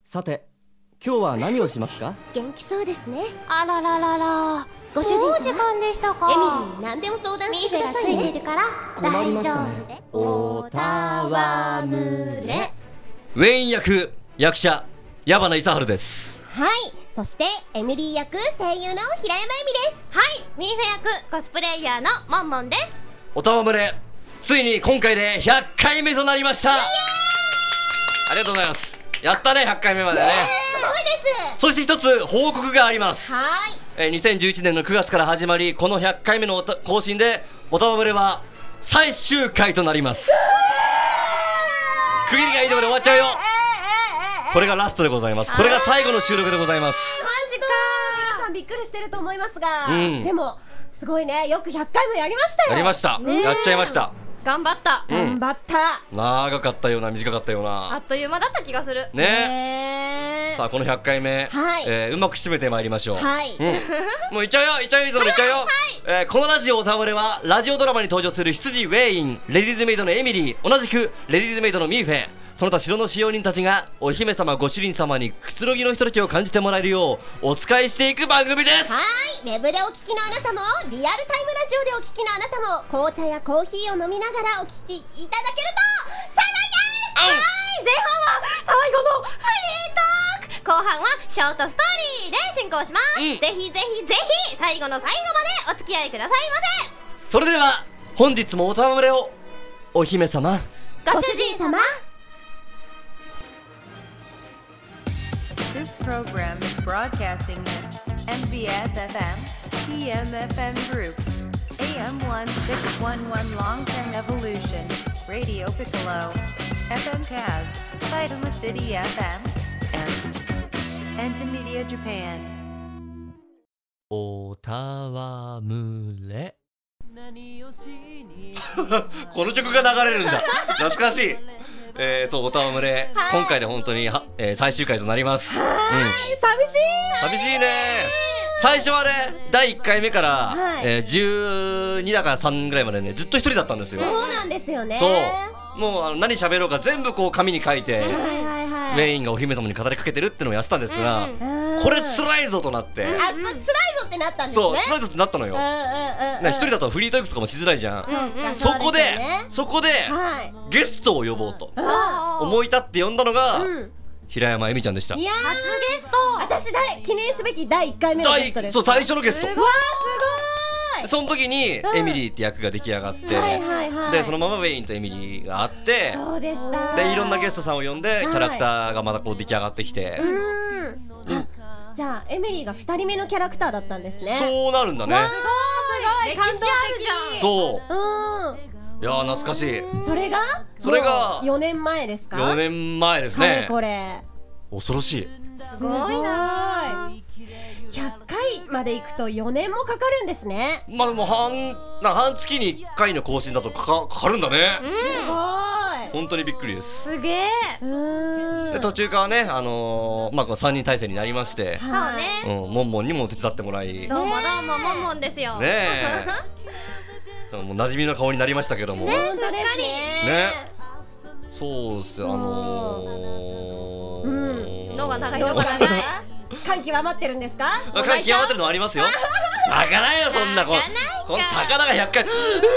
さて今日は何をしますか？ 元気そうですね。 あらららら、 ご主人様、 もう時間でしたか。 エミリーに何でも相談してくださいね。 ミーフェがついてるから困りましたね。 大丈おたわむれ。 ウェイン役役者矢花勲です。 はい、そしてエミリー役声優の平山恵美です。 はい、ミーフェ役コスプレイヤーのモンモンです。 おたわむれ、ついに今回で100回目となりました。ありがとうございます。やったね、100回目までね。 すごいです。 そして一つ報告があります。 はい。 2011年の9月から始まり、この100回目の更新でおたわむれは最終回となります。区切りがいいところで終わっちゃうよ。これがラストでございます。これが最後の収録でございます。 マジか。皆さんびっくりしてると思いますが、 でもすごいね、よく100回もやりましたよ。 やりました、やっちゃいました。 頑張った、 頑張った。 長かったような短かったようあなっという間だった気がするね。さあこの100回目、 はい、 うまく締めてまいりましょう。 はい、 もういっちゃうよ、いっちゃうよ、いつもいっちゃうよ。このラジオおたわむれはラジオドラマに登場する執事ウェイン、レディーズメイドのエミリー、同じくレディーズメイドのミーフェ、その他城の使用人たちがお姫様ご主人様にくつろぎのひとときを感じてもらえるようお使いしていく番組です。 はい、ウェブでお聞きのあなたもリアルタイムラジオでお聞きのあなたも紅茶やコーヒーを飲みながらお聞きいただけると幸いです。 はい、前半は最後のフリートーク、後半はショートストーリーで進行します、ぜひぜひぜひ最後の最後までお付き合いくださいませ。 それでは本日もおたわむれをお姫様ご主人様。 This program is broadcasting at MBS FM, TMFM Group, AM1611 Long-Term Evolution, Radio Piccolo, FM Kaz, Saitama City FM, and Entimedia Japan. おたわむれこの曲が流れるんだ。懐かしい。そう、おたわむれ、今回で本当に最終回となります。寂しいね。最初はね、第1回目から、12だから3ぐらいまでね、ずっと一人だったんですよ。 そうなんですよね。 そうもう何喋ろうか全部こう紙に書いて、メインがお姫様に語りかけてるってのをやってたんですが、これ辛いぞとなって、 辛いぞってなったんですね。 そう、辛いぞってなったのよ。一人だとフリートークとかもしづらいじゃん。そこでゲストを呼ぼうと思い立って呼んだのが平山恵美ちゃんでした。 いやー、初ゲスト。私記念すべき第1回目のゲストです。 そう、最初のゲスト。 わー、すごい。 その時にエミリーって役が出来上がって、でそのままウェインとエミリーがあって、 そうでした。 でいろんなゲストさんを呼んでキャラクターがまたこう出来上がってきて、 じゃあエミリーが2人目のキャラクターだったんですね。 そうなるんだね。 すごい感動的。 そう、いやー懐かしい。 それが4年前ですか。 4年前ですね。 これ恐ろしい。 すごいな。100回まで行くと4年もかかるんですね。 まあでも半月に1回の更新だとかかるんだね。 すごい。 本当にびっくりです。 すげえ。 で途中からね、3人体制になりまして、モンモンにも手伝ってもらい、 どうもどうもモンモンですよ。 ねえもう馴染みの顔になりましたけども、 本当ですね。 そうっす。 のが長い感極まってるんですか。 感極まってるのありますよ。泣かないよそんな。この高田が100回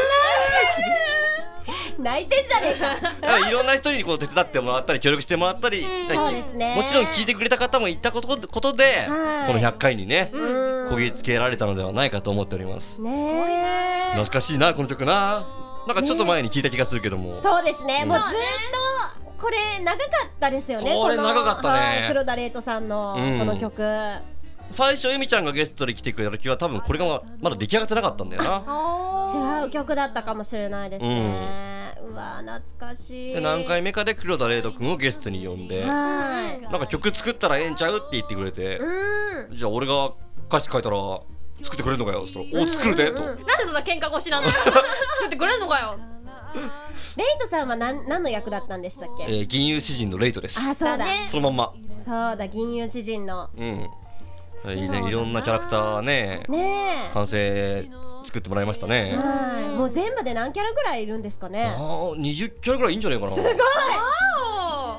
泣いてんじゃねえか。 いろんな人にこう手伝ってもらったり協力してもらったり、もちろん聞いてくれた方もいたことで、この100回にねこぎつけられたのではないかと思っております。懐かしいなこの曲な。なんかちょっと前に聞いた気がするけども。 そうですね。もうずっとこれ長かったですよね。 これ長かったね。 黒田レイトさんのこの曲。 最初エミちゃんがゲストで来てくれた時は多分これがまだ出来上がってなかったんだよな。 違う曲だったかもしれないですね。うわ懐かしい。 で何回目かで黒田レイト君をゲストに呼んで、なんか曲作ったらええんちゃうって言ってくれて、じゃあ俺が歌詞書いたら作ってくれるのかよって言ったら、お作るでと。 なんでそんな喧嘩腰なの。作ってくれるのかよ。 レイトさんは何の役だったんでしたっけ。 銀融詩人のレイトです。 あ、そうだ、 そのまんま。そうだ、銀融詩人の。 いろんなキャラクターね、完成作ってもらいましたね。 もう全部で何キャラぐらいいるんですかね。 20キャラぐらいいいんじゃないかな。 すごい。し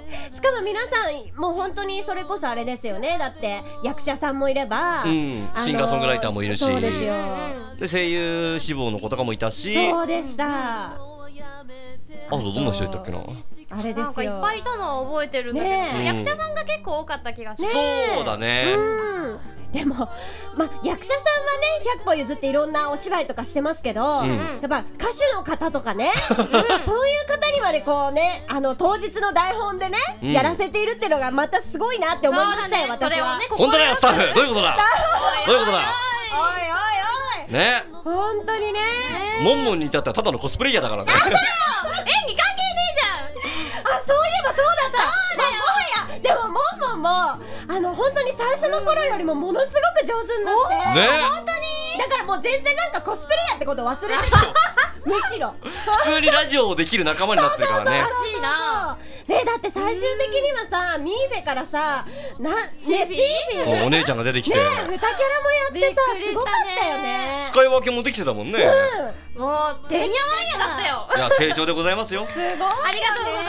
かも皆さんもう本当にそれこそあれですよね。だって役者さんもいれば、 シンガーソングライターもいるし、 そうですよ。 で声優志望の子とかもいたし、 そうでした。 あとどんな人いたっけな。 あれですよ。 なんかいっぱいいたのは覚えてるんだけど、役者さんが結構多かった気がする。 そうだね。 でも、役者さんはね100歩譲っていろんなお芝居とかしてますけど、やっぱ歌手の方とかね、そういう方にまでこうね当日の台本でね、やらせているっていうのがまたすごいなって思いましたよ、私は。 本当だよスタッフ、どういうことだどういうことだ。 おいおいおいね、 本当にね。 モンモンに至ってはただのコスプレイヤーだからね。 演技関係ねえじゃん。 あ、そういえばそうだった。もはやでもモンモンも本当に最初の頃よりもものすごく上手になってね、 本当にだからもう全然なんかコスプレイヤーってこと忘れてた。むしろ普通にラジオをできる仲間になってるからね。 らしいな。 ね、だって最終的にはさ、ミーフェからさ、シーフィお姉ちゃんが出てきて、 ね、2キャラもやってさ、すごかったよね。 使い分けもできてたもんね。 もうてんやわんやだったよ。 いや成長でございますよ。 すごいよね。 ありがとうございます。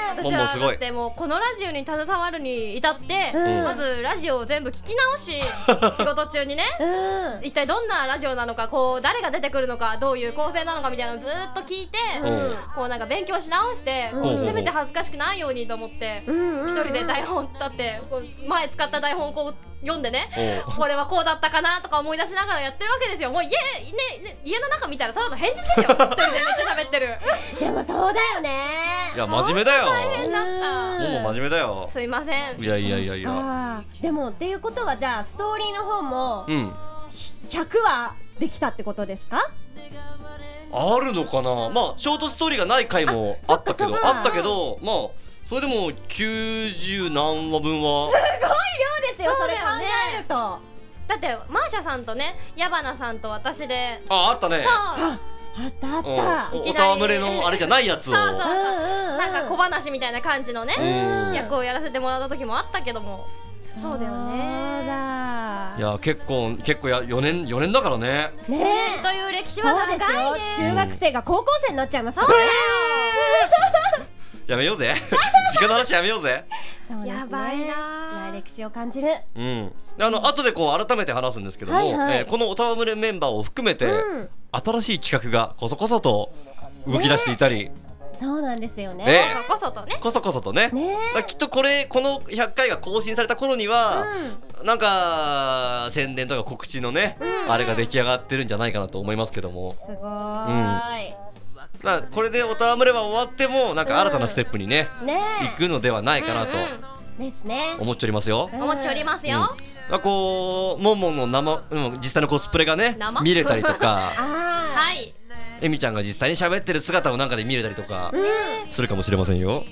モンモンすごい。 だってもうこのラジオに携わるに至って、まずラジオを全部聞き直し、仕事中にね、一体どんなラジオなのか、こう誰が出てくるのか、どういう構成なのかみたいなのをずっと聞いて、こうなんか勉強し直して、せめて恥ずかしくないようにと思って、一人で台本立ってこう前使った台本をこう読んでね、これはこうだったかなとか思い出しながらやってるわけですよ。もう家の中見たらただの変人ですよ。一人でめっちゃ喋ってる。 でもそうだよね。 いや真面目だよ。 大変だった。 もう真面目だよ。 すいません。 いや。 でもっていうことはじゃあストーリーの方も100はできたってことですか？ あるのかな。まあショートストーリーがない回もあったけど、まあそれでも90何話分はすごい量ですよ。それ考えると。 だってマーシャさんとね、矢花さんと私で、 あったね。 あったあった。 おたわむれのあれじゃないやつを、 なんか小話みたいな感じのね役をやらせてもらった時もあったけども、そうだよね。 いや結構4年だからね。 ねえという歴史は長いね。 中学生が高校生になっちゃいますから。 やめようぜ。時間の話やめようぜ。 やばいな。 歴史を感じる。 後でこう改めて話すんですけども、このおたわむれメンバーを含めて新しい企画がこそこそと動き出していたり。 そうなんですよね。 こそこそとね。きっとこの100回が更新された頃には、なんか宣伝とか告知のね、あれが出来上がってるんじゃないかなと思いますけども。 すごい。 これでおたわむれは終わってもなんか新たなステップにね、行くのではないかなと思っておりますよ。こうモンモンの実際のコスプレがね見れたりとか、エミちゃんが実際に喋ってる姿をなんかで見れたりとかするかもしれませんよ。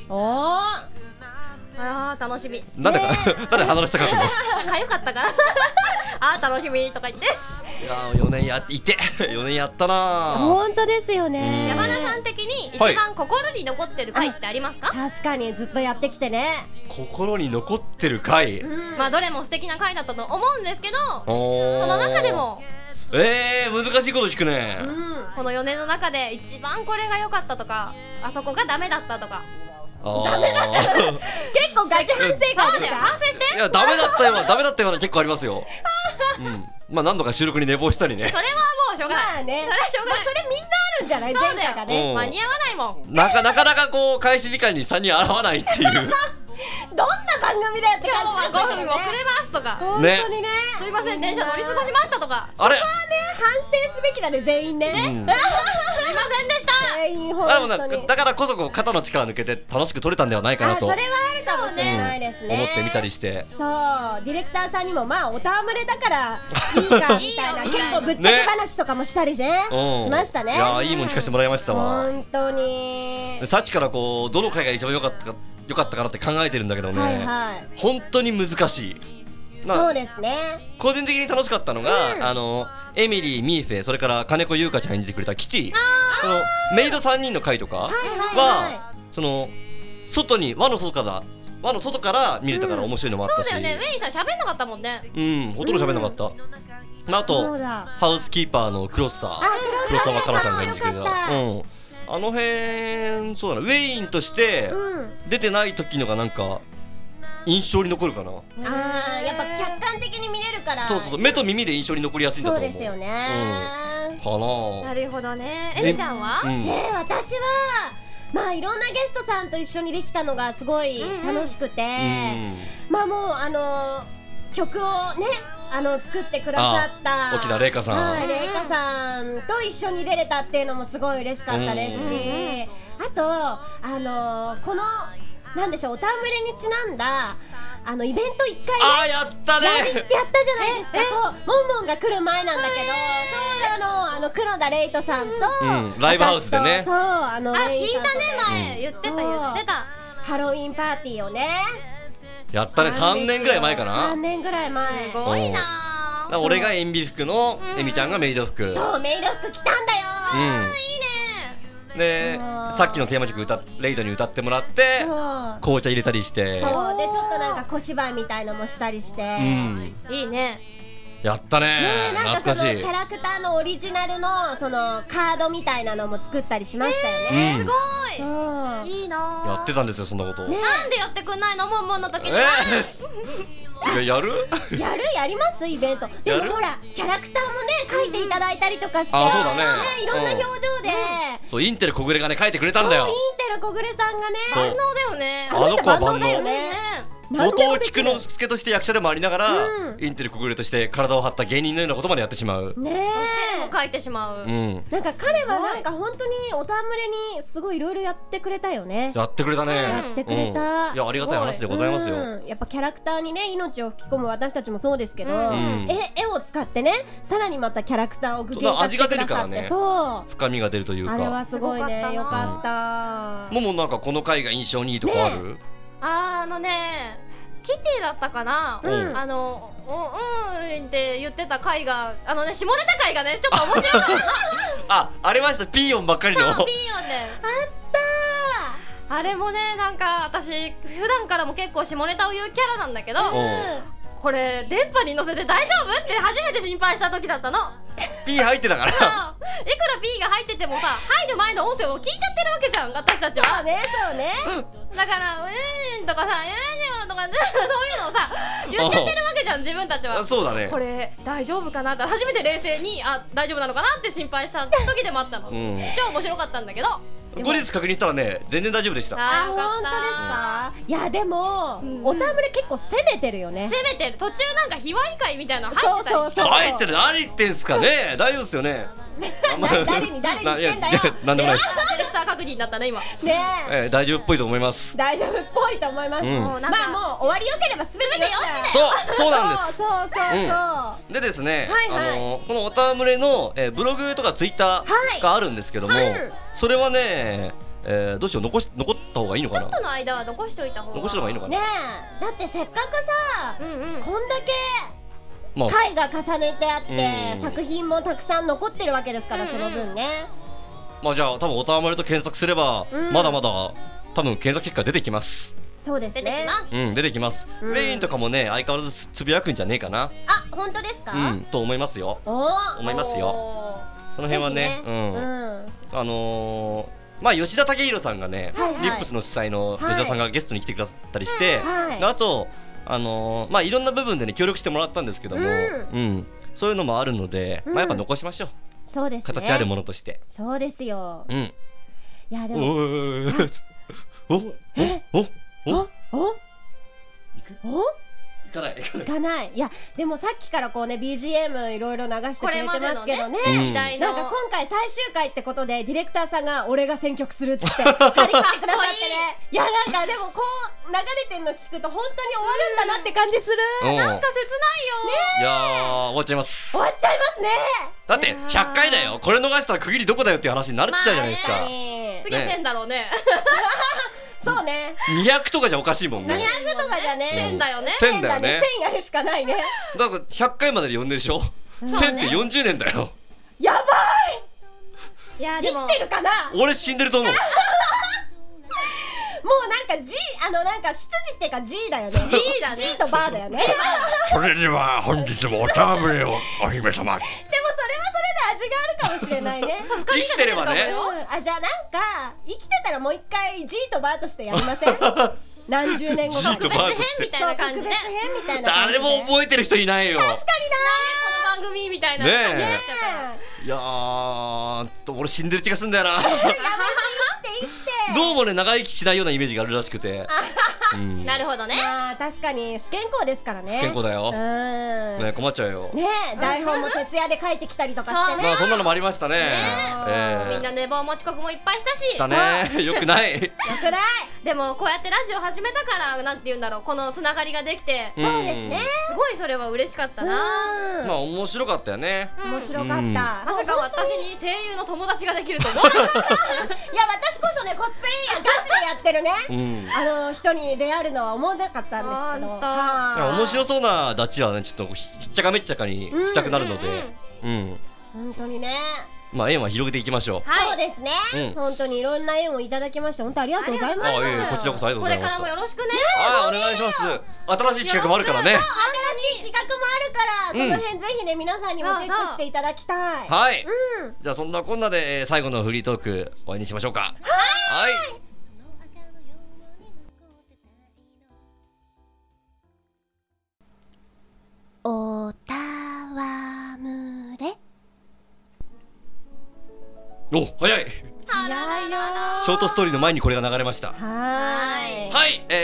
楽しみ。 なんで話したかったの？ かゆかったから楽しみとか言って。 いや4年やったな。 本当ですよね。 山田さん的に一番心に残ってる回ってありますか？ 確かにずっとやってきてね。 心に残ってる回、 どれも素敵な回だったと思うんですけど、その中でも難しいこと聞くね。 この4年の中で一番これが良かったとか、あそこがダメだったとか。 ダメだった。結構ガチ反省会ですか？ 反省して。 いやダメだったような結構ありますよ。何度か収録に寝坊したりね。 それはもうしょうがない。 それみんなあるんじゃない？前回がね。 間に合わないもん。 なかなかこう開始時間に3人現わないっていう。 どんな番組だよって感じでしたけどね。 5分遅れますとか。 本当にね。 すいません電車乗り過ごしましたとか。 あれ？ そこはね反省すべきだね全員ね。 すいませんでした。 だからこそこう肩の力抜けて楽しく撮れたんではないかなと。 それはあるかもしれないですね。 思ってみたりして。 そうディレクターさんにもおたわむれだからいいかみたいな結構ぶっちゃけ話とかもしたりねしましたね。 いやいいもん聞かせてもらいましたわ。 本当に。 さっきからこうどの回が一番良かったかなって考えてるんだけどね。本当に難しい。 そうですね。 個人的に楽しかったのが、エミリー、ミーフェ、それから金子優香ちゃん演じてくれたキティ、そのメイド3人の回とかはその輪の外から見れたから面白いのもあったし。 そうだよね。ウェイさん喋んなかったもんね。 ほとんど喋んなかった。あとハウスキーパーの黒沢かなちゃんが演じてくれた。あの辺そうだな、ウェインとして出てない時のがなんか印象に残るかな。 やっぱ客観的に見れるから。 そうそうそう、目と耳で印象に残りやすいんだと思う。 そうですよね、 かな。 なるほどね。エミちゃんは？ 私はまあいろんなゲストさんと一緒にできたのがすごい楽しくて、まあもう曲をね作ってくださった沖田玲香さん、 玲香さんと一緒に出れたっていうのもすごい嬉しかったですし、あとこのなんでしょう、おたむれにちなんだイベント1回ねやったね、 やったじゃないですか。そう、モンモンが来る前なんだけど、そう黒田レイトさんとライブハウスでね、 そう聞いたね、前言ってたハロウィンパーティーをねやったね。3年ぐらい前かな。 3年ぐらい前。 すごいな。 俺が塩ビ服のエミちゃんがメイド服。 そう、メイド服着たんだよ。 いいね。 でさっきのテーマ曲レイトに歌ってもらって紅茶入れたりして、 そうでちょっとなんか小芝居みたいのもしたりして、 いいね。 やったね。 なんかそのキ懐かしい。 ャラクターのオリジナルのそのカードみたいなのも作ったりしましたよね。 すごい。いいな。 やってたんですよ、そんなこと。 なんでやってくんないの、モンモンの時に。 やるやりますイベント。でもほらキャラクターもね書いていただいたりとかして、 そうだね、 いろんな表情で、 そうインテル小暮がね書いてくれたんだよ。 インテル小暮さんがねそう万能だよね。 あの子は万能だよね。 後藤菊之助として役者でもありながら、インテル小暮として体を張った芸人のようなことまでやってしまう。 ねえ、も書いてしまう。 なんか彼はなんか本当におたむれにすごいいろいろやってくれたよね。 やってくれたね。 やってくれた。 いやありがたい話でございますよ。 やっぱキャラクターにね命を吹き込む私たちもそうですけど、絵を使ってねさらにまたキャラクターを具現化してくださって、そう深みが出るというか、 あれはすごいね、よかった。 ももなんかこの回が印象にいいとこある？ キティだったかな、って言ってた回が下ネタ回がねちょっと面白いありました。ピーヨンばっかりの。 ピーヨンであったあれもね、なんか私普段からも結構下ネタを言うキャラなんだけど、これ電波に乗せて大丈夫って初めて心配した時だったの。 ピー入ってたからいくらピーが入っててもさ、入る前の音声を聞いちゃってるわけじゃん、私たちは。 そうね、そうね。 だからとかさ、とかそういうのをさ言っちゃってるわけじゃん、自分たちは。 そうだね。 これ大丈夫かなって初めて冷静に大丈夫なのかなって心配した時でもあったの。超面白かったんだけど、 後日確認したらね全然大丈夫でした。 本当ですか？いやでもおたむれ結構攻めてるよね。 攻めてる。途中なんか卑猥会みたいなの入ってたりして。 入ってる。何言ってんすかね。大丈夫ですよね。 誰に言ってんだよ。 なんでもないです。 ディレクター確認だったね今。 ね大丈夫っぽいと思います。 大丈夫っぽいと思います。まあもう終わりよければ全てよしだよ。 そうなんです。 そうでですね、このおたむれのブログとかツイッターがあるんですけども、それはねどうしよう、残った方がいいのかな。 ちょっとの間は残しといた方がいいのかな。 ねえ、だってせっかくさこんだけ回が重ねてあって作品もたくさん残ってるわけですから、その分ね。 まあじゃあ多分おたむれと検索すればまだまだ多分検索結果出てきます。 そうですね。 出てきます。レインとかもね相変わらずつぶやくんじゃねえかな。 あ、本当ですか？ と思いますよ。思いますよ。その辺はね、まあ吉田武宏さんがね、リップスの主催の吉田さんがゲストに来てくださったりして、あとまあいろんな部分でね協力してもらったんですけども、そういうのもあるので、まあやっぱ残しましょう。 そうですね。 形あるものとして。 そうですよ。いやでも行かない。いやでもさっきからこうね BGM いろいろ流してくれてますけどね、なんか今回最終回ってことでディレクターさんが俺が選曲するって張り切ってくださってねいやなんかでもこう流れてんの聞くと本当に終わるんだなって感じする。 なんか切ないよ。 いや終わっちゃいます。 終わっちゃいますね。 だって100回だよ。これ逃したら区切りどこだよっていう話になっちゃうじゃないですか。 次は1000だろうね。 そうね。 200とかじゃおかしいもんね。 200とかじゃね。 1000だよね。 1000だよね。 1000やるしかないね。 だから100回までで呼んででしょ。1000って40年だよ。 やばい。 いやでも生きてるかな。 俺死んでると思う。 もうなんか G なんか執事っていうか G だよね。 G だね。 G とバーだよね。 それでは本日もおたむれをお姫様。でもそれはそれで味があるかもしれないね。 生きてればね。 じゃあなんか生きてたらもう一回 G とバーとしてやりません？ 何十年後かジーとバーとしてみたいな感じで、 特別編みたいな感じで誰も覚えてる人いないよ。 この番組みたいな感じになっちゃったよ。 いやー、俺死んでる気がすんだよな。 やめて生きて生きてどうもね、長生きしないようなイメージがあるらしくて。 なるほどね。 まあ確かに不健康ですからね。 不健康だよ。 うんね、困っちゃうよ。 ねえ、台本も徹夜で書いてきたりとかしてね。 まあそんなのもありましたね。 みんな寝坊も遅刻もいっぱいしたし。 したね。よくない。 よくない。 でもこうやってラジオ始めたからなんて言うんだろう、このつながりができて、 そうですね。 すごいそれは嬉しかったな。 まあ面白かったよね。 面白かった。 まさか私に声優の友達ができると思わなかった。 いや私こそね、コスプレイヤーガチでやってるね、人に出会えるのは思わなかったんですけど、 面白そうなダチはね、ちょっとひっちゃかめっちゃかにしたくなるので、 本当にね。 まあ縁は広げていきましょう。 そうですね、本当にいろんな縁をいただきまして本当ありがとうございます。 こちらこそありがとうございました。 これからもよろしくね。 お願いします。新しい企画もあるからね。 新しい企画もあるから、その辺ぜひね皆さんにもチェックしていただきたい。 はい、じゃあそんなこんなで最後のフリートーク終わりにしましょうか。はい、 おたわむれ。 お、早い。 早いよ。 ショートストーリーの前にこれが流れました。 はい、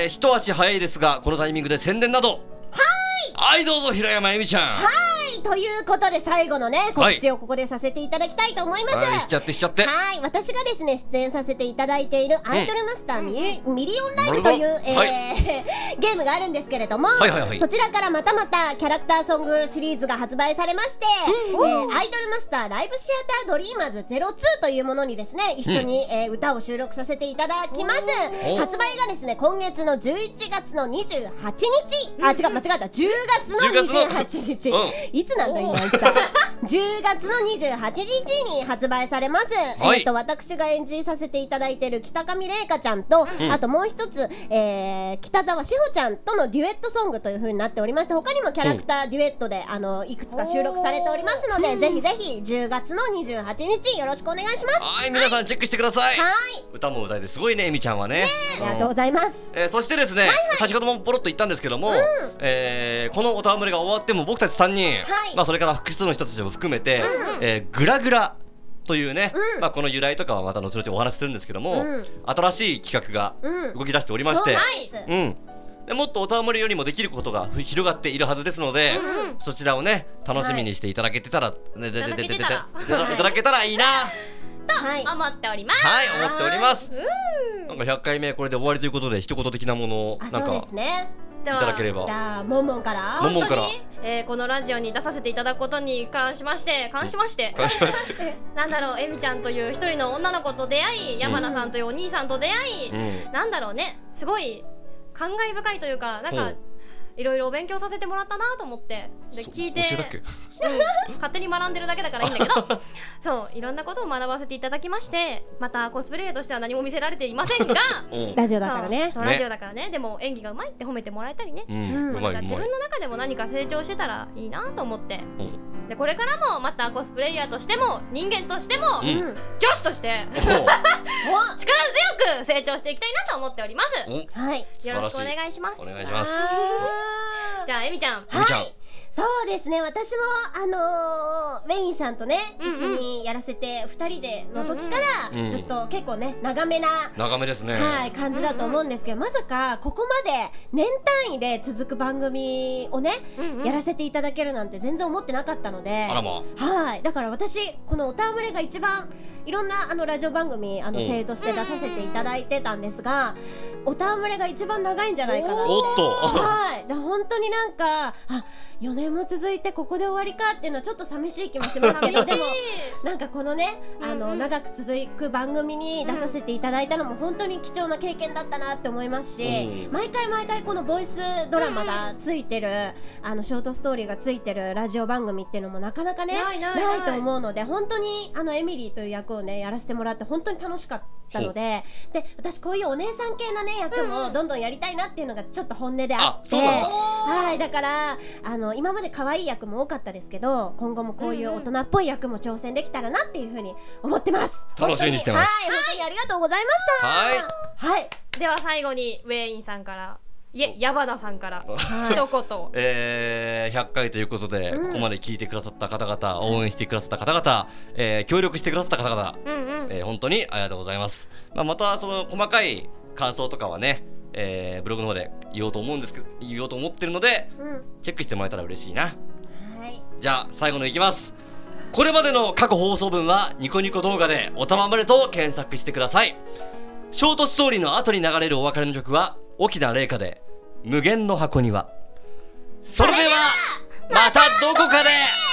一足早いですがこのタイミングで宣伝など。はい、どうぞ平山恵美ちゃん。 ということで最後のね告知をここでさせていただきたいと思います。 はい、しちゃって。 はい、私がですね出演させていただいているアイドルマスターミリオンライブという、ゲームがあるんですけれども、そちらからまたキャラクターソングシリーズが発売されまして、アイドルマスターライブシアタードリーマーズ02というものにですね一緒に、歌を収録させていただきます。発売がですね今月の11月の28日、間違えた、10月の28日、いつなんだ今言った10月の28日に発売されます。私が演じさせていただいている北上玲香ちゃんと、あともう一つ、北沢志保ちゃんとのデュエットソングという風になっておりまして、他にもキャラクターデュエットでいくつか収録されておりますので、ぜひぜひ10月の28日よろしくお願いします。 はい、皆さんチェックしてください。歌も歌えてすごいね、恵美ちゃんはね。 ありがとうございます。そしてですね、先ほどもポロッと言ったんですけども、このおたわむれが終わっても僕たち3人、それから複数の人たちも含めて、グラグラというね、この由来とかはまた後々お話しするんですけども、新しい企画が動き出しておりまして、でもっとおたわむれよりもできることが広がっているはずですので、そちらをね楽しみにしていただけてたら、いただけたらいいなと思っております。 はい、思っております。なんか100回目これで終わりということで一言的なものをなんかいただければ。 じゃあモンモンから。 このラジオに出させていただくことに関しましてなんだろう、恵美ちゃんという一人の女の子と出会い、山名さんというお兄さんと出会い、なんだろうね、すごい感慨深いというか、なんかいろいろお勉強させてもらったなと思って、で聞いて勝手に学んでるだけだからいいんだけどそういろんなことを学ばせていただきまして、またコスプレイヤーとしては何も見せられていませんがラジオだからね、 ラジオだからね、でも演技がうまいって褒めてもらえたりね、自分の中でも何か成長してたらいいなと思って、でこれからもまたコスプレイヤーとしても人間としても、女子として力強く成長していきたいなと思っております。よろしくお願いします。 お願いします。 じゃあ恵美ちゃん。 そうですね、私もウェインさんとね一緒にやらせて2人での時からずっと結構ね長めですね、 感じだと思うんですけど、まさかここまで年単位で続く番組をねやらせていただけるなんて全然思ってなかったので、だから私このおたわむれが一番いろんなラジオ番組声優として出させていただいてたんですが、おたわむれが一番長いんじゃないかな。本当になんか4年も続いてここで終わりかっていうのはちょっと寂しい気もしますけどでもなんかこのね長く続く番組に出させていただいたのも本当に貴重な経験だったなって思いますし、毎回このボイスドラマがついてるショートストーリーがついてるラジオ番組っていうのもなかなかねないと思うので、本当にエミリーという役をねやらせてもらって本当に楽しかっったので、で私こういうお姉さん系のね役もどんどんやりたいなっていうのがちょっと本音であって、 そうなんだ。 はい、だから今まで可愛い役も多かったですけど、今後もこういう大人っぽい役も挑戦できたらなっていう風に思ってます。 楽しみにしてます。 はい、本当にありがとうございました。はい、 では最後にウェインさんから矢花さんから一言。 100回ということで、ここまで聞いてくださった方々、応援してくださった方々、協力してくださった方々、本当にありがとうございます。またその細かい感想とかはね、ブログの方で言おうと思ってるので、チェックしてもらえたら嬉しいな。じゃあ最後のいきます。これまでの過去放送分はニコニコ動画でおたまむれと検索してください。ショートストーリーの後に流れるお別れの曲は沖縄麗華で無限の箱庭。それではまたどこかで。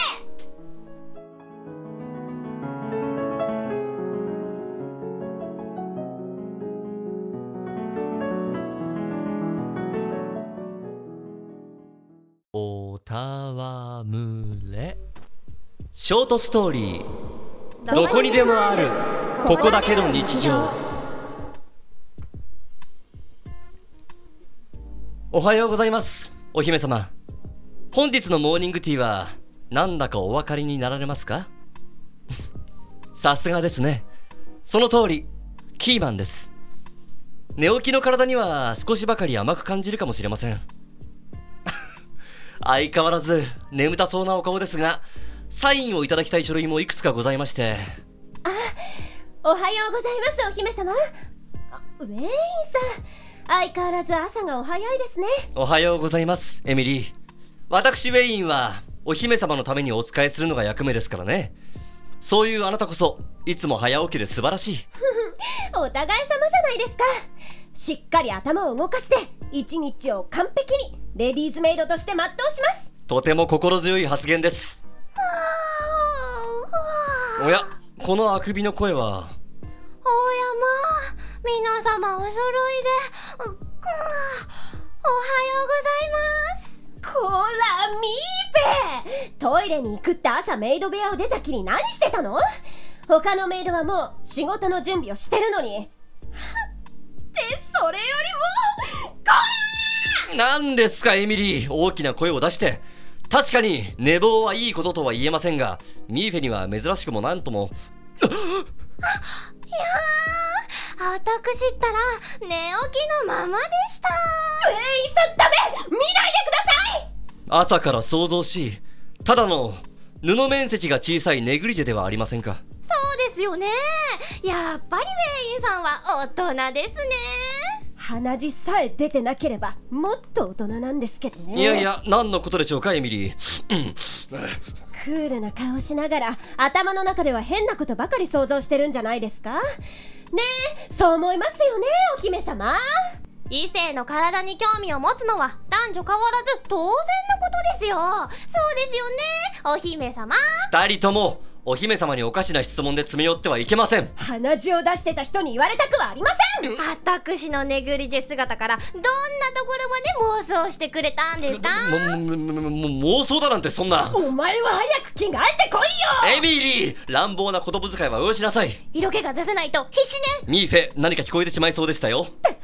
おたわむれショートストーリー、どこにでもあるここだけの日常。おはようございます、お姫様。本日のモーニングティーはなんだかお分かりになられますか？さすがですね。その通り、キーマンです。寝起きの体には少しばかり甘く感じるかもしれません。相変わらず眠たそうなお顔ですが、サインをいただきたい書類もいくつかございまして。 おはようございます、お姫様。ウェインさん、相変わらず朝がお早いですね。 おはようございます、エミリー。私ウェインはお姫様のためにお仕えするのが役目ですからね。そういうあなたこそいつも早起きで素晴らしい。 お互い様じゃないですか。しっかり頭を動かして一日を完璧にレディーズメイドとして全うします。 とても心強い発言です。おや、このあくびの声は。 おやま、皆様お揃いでおはようございます。 こらミーペ、トイレに行くって朝メイド部屋を出たきり何してたの？他のメイドはもう仕事の準備をしてるのに。ってそれよりもこら！ 何ですかエミリー、大きな声を出して。確かに寝坊はいいこととは言えませんが、ミーフェには珍しくもなんとも。 いやー、私ったら寝起きのままでした。 ウェインさんダメ、見ないでください。 朝から想像し、ただの布面積が小さいネグリジェではありませんか。 そうですよね。やっぱりウェインさんは大人ですね。 鼻血さえ出てなければもっと大人なんですけどね。 いやいや、何のことでしょうかエミリー。 クールな顔しながら頭の中では変なことばかり想像してるんじゃないですかね。え、そう思いますよね、お姫様。 異性の体に興味を持つのは男女変わらず当然のことですよ。そうですよね、お姫様。 二人ともお姫様におかしな質問で詰め寄ってはいけません。 鼻血を出してた人に言われたくはありません。 私のネグリジェ姿からどんなところまで妄想してくれたんですか？ 妄想だなんてそんな。 お前は早く着替えてこいよ。 エミリー、乱暴な言葉遣いはおよしなさい。 色気が出せないと必死ね。 ミーフェ、何か聞こえてしまいそうでしたよ。もう怒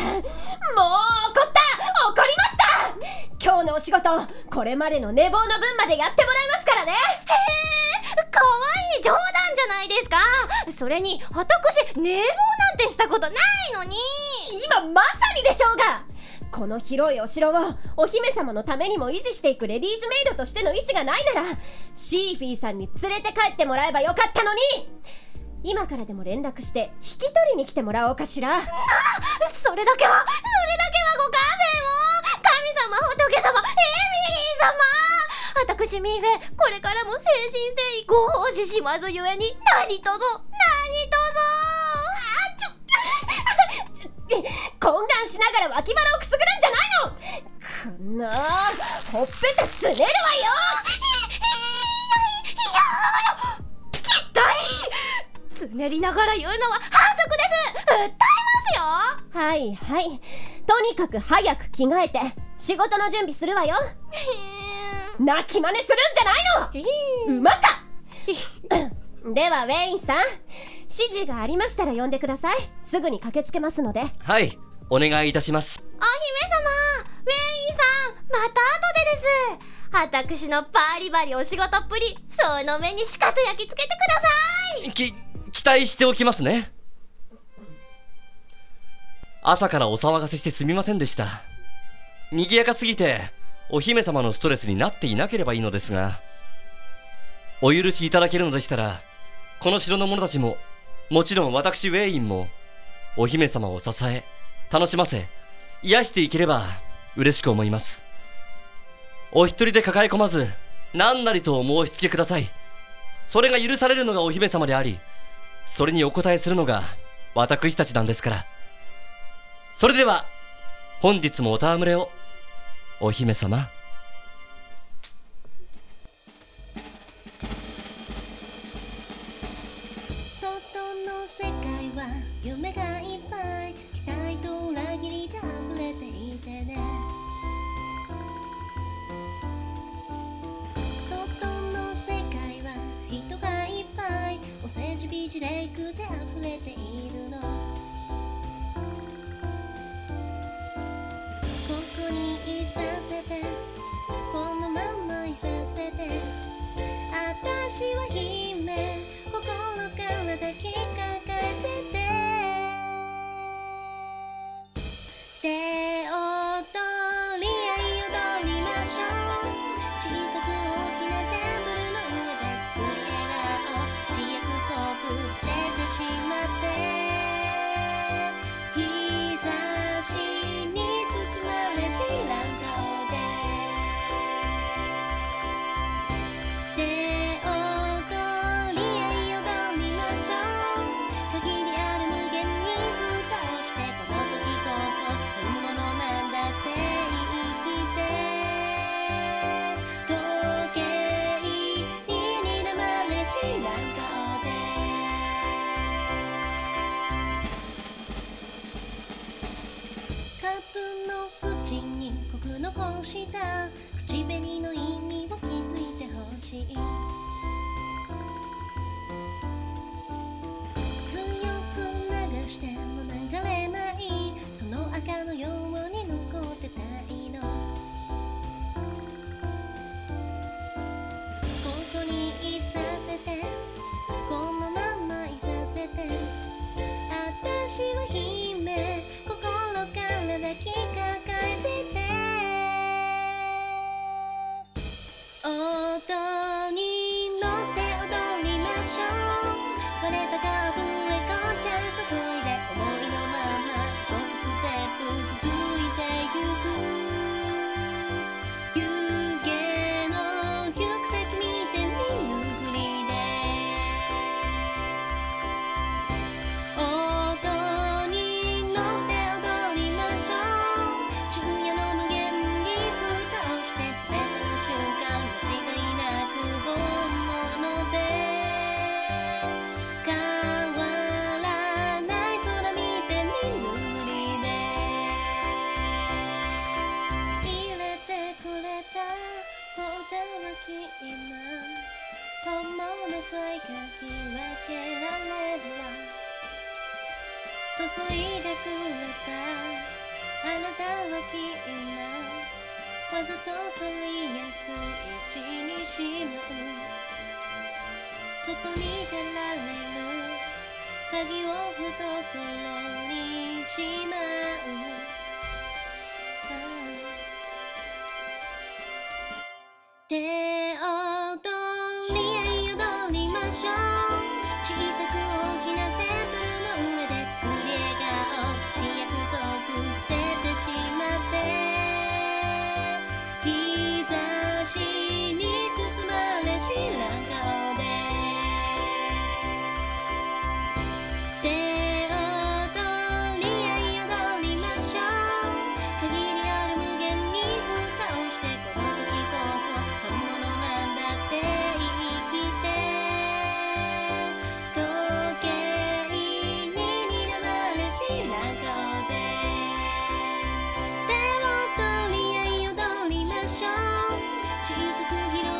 りました。今日のお仕事、これまでの寝坊の分までやってもらいますからね。 かわいい冗談じゃないですか。それに私寝坊なんてしたことないのに。 今まさにでしょうが。この広いお城をお姫様のためにも維持していくレディーズメイドとしての意思がないなら、シーフィーさんに連れて帰ってもらえばよかったのに。今からでも連絡して引き取りに来てもらおうかしら。 それだけはご勘弁を。神様、仏様、エミリー様、私ミーフェ、これからも誠心誠意ご奉仕しますゆえに何とぞ懇願しながら脇腹をくすぐるんじゃないの。ほっぺたつねるわよ。 きっといつねりながら言うのは反則です。訴えますよ。 はいはい、とにかく早く着替えて仕事の準備するわよ。泣き真似するんじゃないの。馬か。ではウェインさん、 指示がありましたら呼んでください。すぐに駆けつけますので。 はい、お願いいたします。 お姫様、ウェインさん、また後でです。私のバリバリお仕事っぷり、その目にしかと焼き付けてください。 期待しておきますね。朝からお騒がせしてすみませんでした。賑やかすぎてお姫様のストレスになっていなければいいのですが、お許しいただけるのでしたら、この城の者たちも、もちろん私ウェインもお姫様を支え、楽しませ、癒していければ嬉しく思います。お一人で抱え込まず、何なりとお申し付けください。それが許されるのがお姫様であり、それにお答えするのが私たちなんですから。それでは本日もお戯れを、お姫様。 外の世界は夢がいっぱい、期待と裏切りで溢れていてね。外の世界は人がいっぱい、お世辞美辞レイクで溢れているの。ここにいさせて、このままいさせて、私は姫、心から抱きかかえてて、手を取り合い踊りましょう。小さく大きなテーブルの上で作り笑顔、口約束捨ててしまって、日差しに包まれ知らん顔で、手を取り合い踊りましょう。限りある無限に蓋をして、この時こそ本物なんだって言い切って、時計に黙れ知らん顔で、カップの縁に黒残した口紅の意味を気づいてほしい。強く流しても流れない、その赤のように残ってたいの。ここにいさせて、このままいさせて、私は姫、心から抱きかかえてて、音に乗って踊りましょう。割れたカーブへ紅茶注いで、思いのままトップステップ続いてゆく。湯気の行く先見て見ぬふりで、音に乗って踊りましょう。昼夜の無限に蓋をして、全ての瞬間間違いなく本物で、変わらない空見て見ぬふりで、入れてくれた紅茶は今本物と愛が開けられるわ。注いでくれたあなたは今わざと取りやすい位置にしまう。そこに出られる鍵を懐にしまう。手を取り合い踊りましょう。小さく大きなテーブルの上で作り笑顔、口約束捨ててしまって、日差しに包まれ知らん顔で、手を取り合い踊りましょう。限りある無限に蓋をして、この時こそ本物なんだって言い切って、時計に睨まれ知らん顔で、手を取り合い踊りましょう。小さく広